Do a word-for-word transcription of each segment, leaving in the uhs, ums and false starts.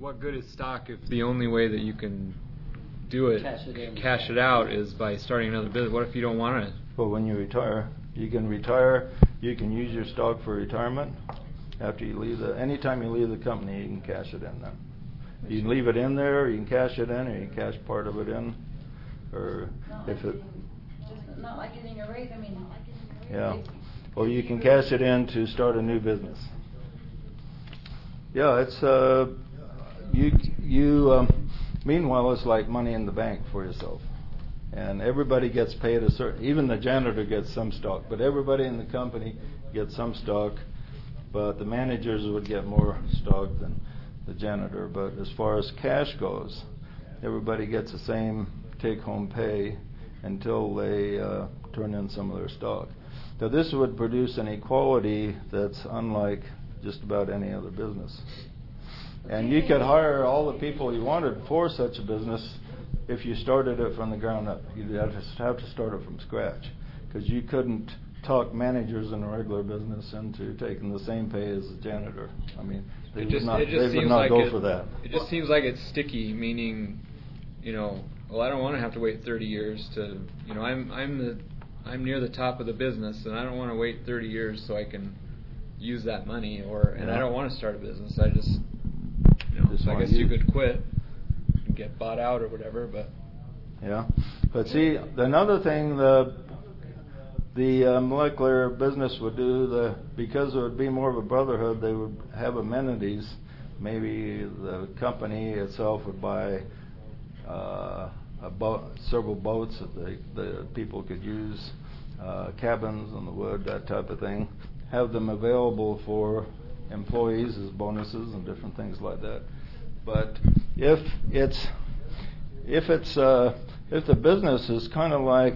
what good is stock if the only way that you can do it, cash it, in. cash it out, is by starting another business? What if you don't want to? Well, when you retire, you can retire. You can use your stock for retirement. After you leave the, anytime you leave the company, you can cash it in then. You can leave it in there, you can cash it in, or you can cash part of it in, or Not if like it. Getting, just not like getting a raise. I mean, Yeah. Or you can cash it in to start a new business. Yeah, it's uh, you you. Um, meanwhile, it's like money in the bank for yourself, and everybody gets paid a certain. Even the janitor gets some stock, but everybody in the company gets some stock. But the managers would get more stock than the janitor. But as far as cash goes, everybody gets the same take-home pay until they uh, turn in some of their stock. Now, this would produce an equality that's unlike just about any other business. And you could hire all the people you wanted for such a business if you started it from the ground up. You'd have to have to start it from scratch, because you couldn't talk managers in a regular business into taking the same pay as a janitor. I mean, they It just, would not, it just they would seems not like go it, for that. It just seems like it's sticky, meaning, you know, well, I don't want to have to wait thirty years to, you know, I'm I'm the I'm near the top of the business, and I don't want to wait thirty years so I can use that money, or and Yeah. I don't want to start a business. I just, you know, Just so I want guess you you- could quit and get bought out or whatever, but. Yeah, but see, another thing the the uh, molecular business would do, the because it would be more of a brotherhood, they would have amenities. Maybe the company itself would buy uh, a boat, several boats that the, the people could use, uh, cabins on the wood, that type of thing. Have them available for employees as bonuses and different things like that. But if it's if it's uh, if the business is kind of like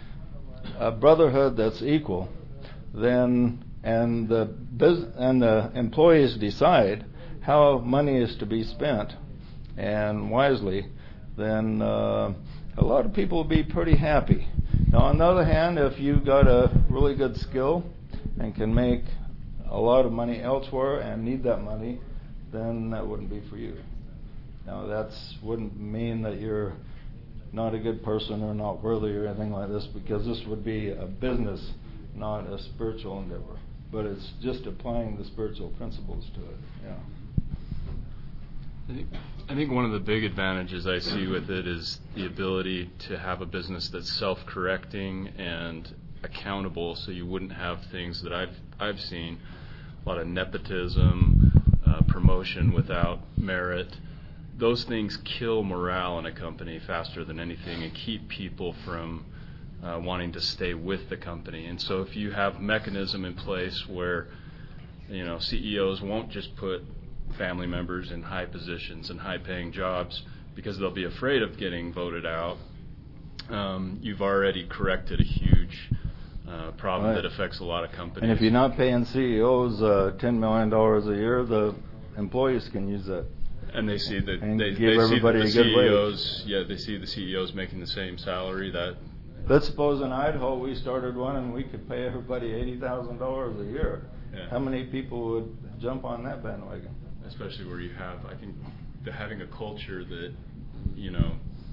a brotherhood that's equal, then and the bus- and the employees decide how money is to be spent, and wisely, then uh, a lot of people will be pretty happy. Now, on the other hand, if you've got a really good skill and can make a lot of money elsewhere and need that money, then that wouldn't be for you. Now, that wouldn't mean that you're not a good person or not worthy or anything like this, because this would be a business, not a spiritual endeavor. But it's just applying the spiritual principles to it. Yeah. I think, I think one of the big advantages I see with it is the ability to have a business that's self-correcting and accountable, so you wouldn't have things that I've I've seen, a lot of nepotism, uh, promotion without merit. Those things kill morale in a company faster than anything and keep people from uh, wanting to stay with the company. And so if you have mechanism in place where, you know, C E Os won't just put family members in high positions and high-paying jobs because they'll be afraid of getting voted out, um, you've already corrected a huge uh, problem Right. that affects a lot of companies. And if you're not paying C E Os uh, ten million dollars a year, the employees can use that. And they see that And they, give they see that everybody the a good C E Os, yeah, they see the C E Os making the same salary. That Let's suppose in Idaho we started one and we could pay everybody eighty thousand dollars a year. Yeah. How many people would jump on that bandwagon? especially where you have, I think, the, having a culture that, you know,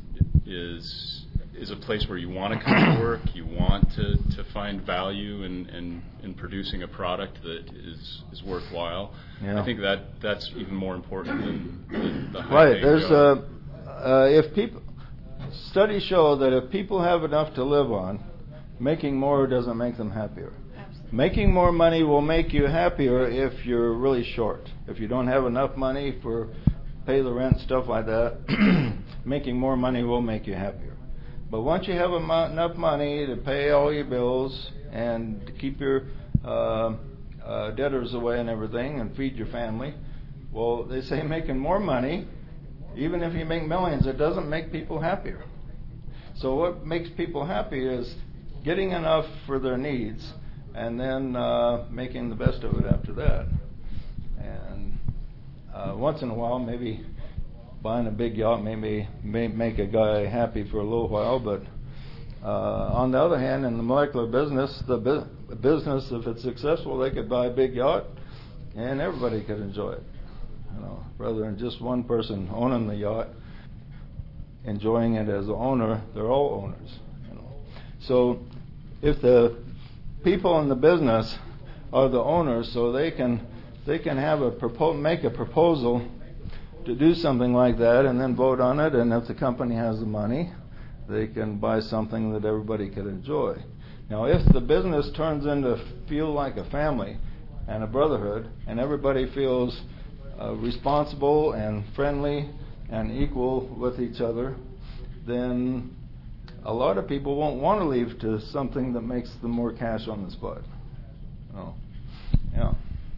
is is a place where you want to come to work, you want to, to find value in, in, in producing a product that is, is worthwhile. Yeah. I think that that's even more important than the, the high Right. There's job. uh, uh, if people studies show that if people have enough to live on, making more doesn't make them happier. Absolutely. Making more money will make you happier if you're really short. If you don't have enough money for pay the rent, stuff like that, making more money will make you happier. But once you have enough money to pay all your bills and to keep your uh, uh, debtors away and everything and feed your family, well, they say making more money, even if you make millions, it doesn't make people happier. So what makes people happy is getting enough for their needs and then uh, making the best of it after that. And uh, once in a while, maybe buying a big yacht maybe may make a guy happy for a little while, but uh, on the other hand, in the molecular business, the bu- business, if it's successful, they could buy a big yacht and everybody could enjoy it. you know, rather than just one person owning the yacht, enjoying it as the owner. They're all owners, you know. So if the people in the business are the owners, so they can they can have a propo- make a proposal to do something like that, and then vote on it. And if the company has the money, they can buy something that everybody can enjoy. Now, if the business turns into feel like a family and a brotherhood, and everybody feels uh, responsible and friendly and equal with each other, then a lot of people won't want to leave to something that makes them more cash on the spot. Oh, yeah.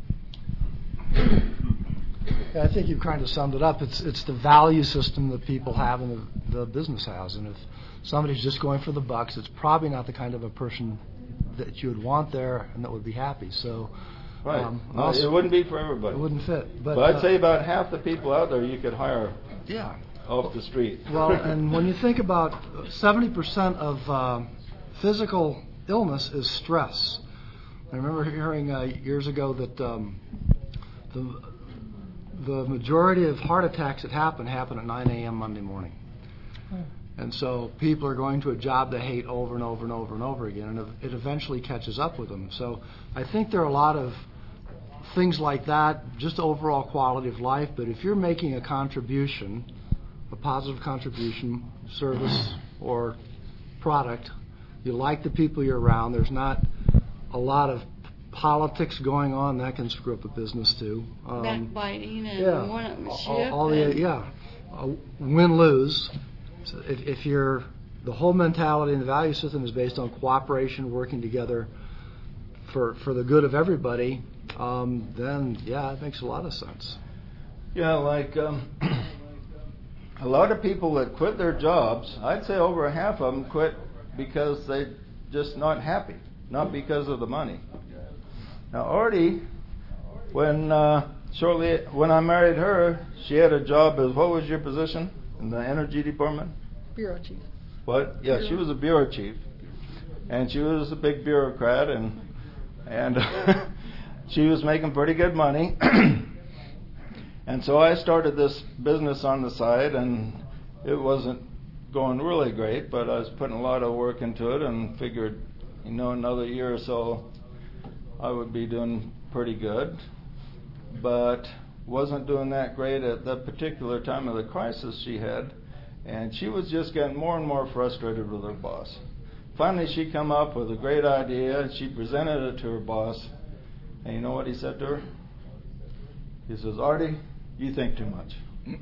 Yeah, I think you've kind of summed it up. It's it's the value system that people have and the, the business has. And if somebody's just going for the bucks, it's probably not the kind of a person that you would want there and that would be happy. So, right. Um, No, also, it wouldn't be for everybody. It wouldn't fit. But, But I'd uh, say about half the people out there you could hire yeah. off the street. Well, and when you think about seventy percent of uh, physical illness is stress. I remember hearing uh, years ago that um, the the majority of heart attacks that happen happen at nine a.m. Monday morning. And so people are going to a job they hate over and over and over and over again, and it eventually catches up with them. So I think there are a lot of things like that, just overall quality of life. But if you're making a contribution, a positive contribution, service or product, you like the people you're around, there's not a lot of politics going on, that can screw up a business too. Um, Backbiting and yeah, one-upmanship. all, all the yeah, uh, win-lose. So if, if you're the whole mentality and the value system is based on cooperation, working together for for the good of everybody, um, then yeah, it makes a lot of sense. Yeah, like um, a lot of people that quit their jobs, I'd say over a half of them quit because they're just not happy, not because of the money. Now, Artie, when uh, shortly when I married her, she had a job as, what was your position in the energy department? Bureau chief. What? Yeah, she was a bureau chief, and she was a big bureaucrat, and and she was making pretty good money. And so I started this business on the side, and it wasn't going really great, but I was putting a lot of work into it, and figured, you know, another year or so I would be doing pretty good, but wasn't doing that great at that particular time of the crisis she had, and she was just getting more and more frustrated with her boss. Finally, she come up with a great idea, and she presented it to her boss, and you know what he said to her? He says, "Artie, you think too much."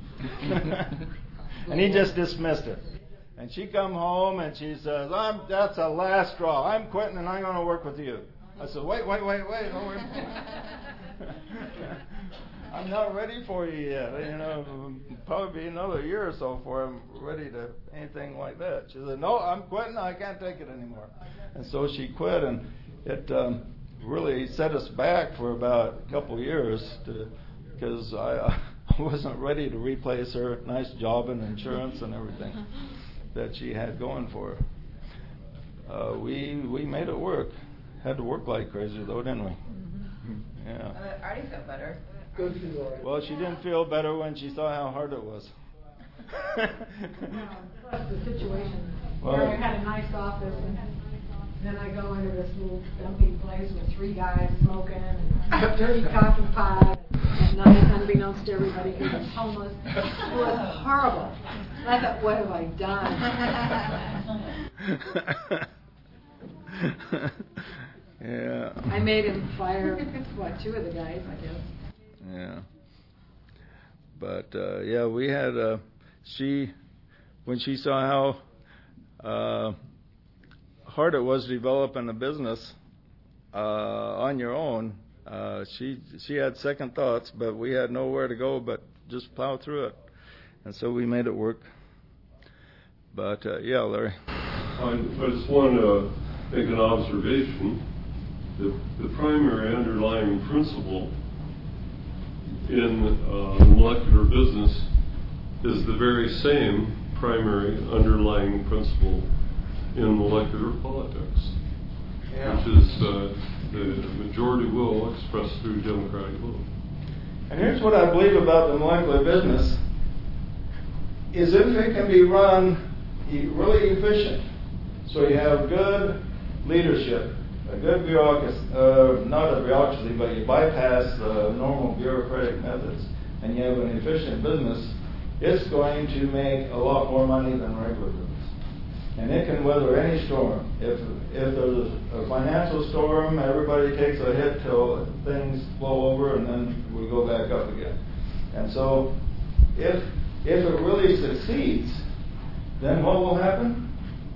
And he just dismissed it. And she come home and she says, "I'm that's the last straw. I'm quitting and I'm going to work with you." I said, wait, wait, wait, wait. No, wait. I'm not ready for you yet. You know, probably be another year or so before I'm ready to anything like that. She said, "No, I'm quitting. I can't take it anymore." And so she quit, and it um, really set us back for about a couple of years because I, I wasn't ready to replace her nice job and insurance and everything that she had going for her. Uh, we we made it work. Had to work like crazy though, didn't we? Mm-hmm. Yeah. Uh, Artie felt better. Good for you, Artie. Well, she didn't feel better when she saw how hard it was. Plus the situation. Well, Where I had a nice office, and then I go into this little dumping place with three guys smoking and dirty coffee pot. At night, unbeknownst to everybody, he was homeless. It was horrible. And I thought, what have I done? Yeah. I made him fire, what, two of the guys, I guess. Yeah. But, uh, yeah, we had, uh, she, when she saw how uh, hard it was developing a business uh, on your own, uh, she she had second thoughts, but we had nowhere to go but just plow through it. And so we made it work. But, uh, yeah, Larry. I, I just want to make an observation. The, the primary underlying principle in uh, the molecular business is the very same primary underlying principle in molecular politics, Yeah. which is uh, the majority will expressed through democratic vote. And here's what I believe about the molecular business, is if it can be run really efficient, so you have good leadership, a good bureaucracy, uh, not a bureaucracy, but you bypass the normal bureaucratic methods, and you have an efficient business, it's going to make a lot more money than regular business. And it can weather any storm. If if there's a financial storm, everybody takes a hit till things blow over, and then we go back up again. And so, if if it really succeeds, then what will happen?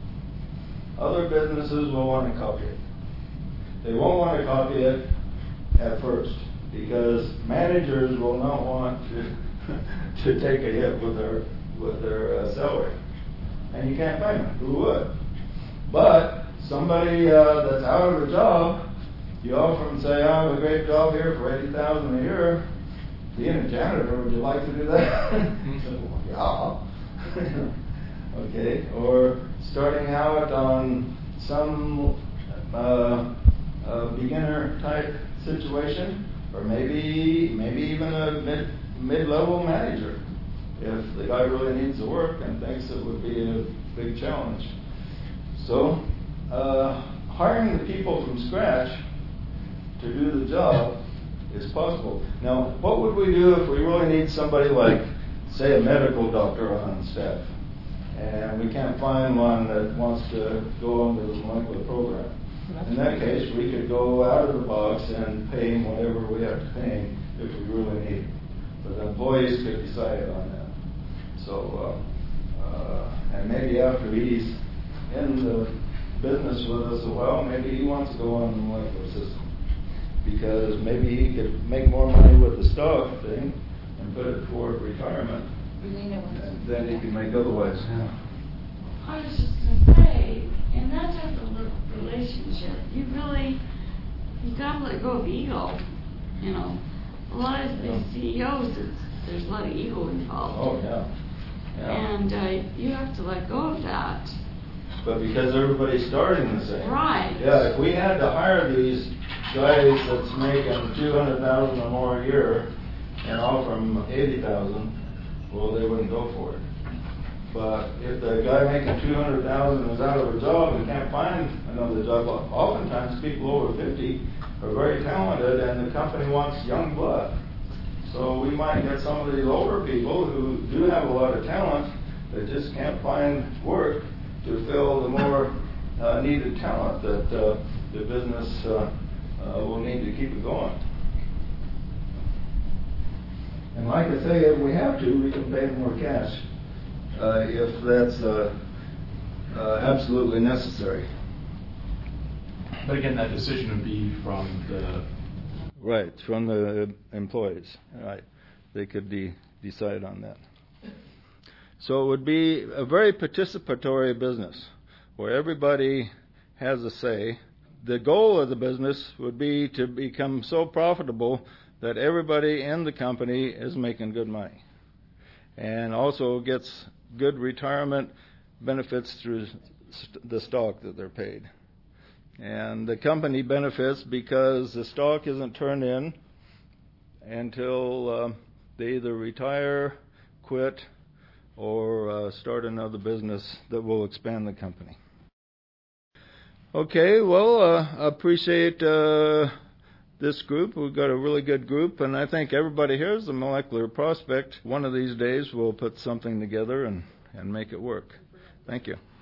Other businesses will want to copy it. They won't want to copy it at first, because managers will not want to to take a hit with their with their uh, salary. And you can't blame them. Who would? But somebody uh, that's out of a job, you offer them, say, "I have a great job here for eighty thousand a year. Being a janitor, would you like to do that?" Well, yeah. Okay. Or starting out on some uh, uh, beginner type situation, or maybe maybe even a mid mid level manager, if the guy really needs the work and thinks it would be a big challenge. So, uh, hiring the people from scratch to do the job is possible. Now, what would we do if we really need somebody like, say, a medical doctor on staff, and we can't find one that wants to go under the molecular program? In that case, we could go out of the box and pay him whatever we have to pay him if we really need him. But the employees could decide on that. So, uh, uh, and maybe after he's in the business with us a while, maybe he wants to go on the molecular system, because maybe he could make more money with the stock thing and put it toward retirement than he can make otherwise. Yeah. I was just going to say, in that type of relationship, you really, you got to let go of ego. You know, a lot of these C E Os, it's, there's a lot of ego involved. Oh, yeah. Yeah. And uh, you have to let go of that. But because everybody's starting the same. Right. Yeah, if we had to hire these guys that's making two hundred thousand or more a year and offer them eighty thousand, well, they wouldn't go for it. But if the guy making two hundred thousand is out of a job and can't find another job, oftentimes people over fifty are very talented, and the company wants young blood. So we might get some of these older people who do have a lot of talent that just can't find work to fill the more uh, needed talent that uh, the business uh, uh, will need to keep it going. And like I say, if we have to, we can pay more cash uh, if that's uh, uh, absolutely necessary. But again, that decision would be from the... Right, from the employees. Right, they could de- decide on that. So it would be a very participatory business where everybody has a say. The goal of the business would be to become so profitable that everybody in the company is making good money, and also gets good retirement benefits through st- the stock that they're paid. And the company benefits because the stock isn't turned in until uh, they either retire, quit, or uh, start another business that will expand the company. Okay, well, uh, I appreciate uh, this group. We've got a really good group, and I think everybody here is a molecular prospect. One of these days we'll put something together and, and make it work. Thank you.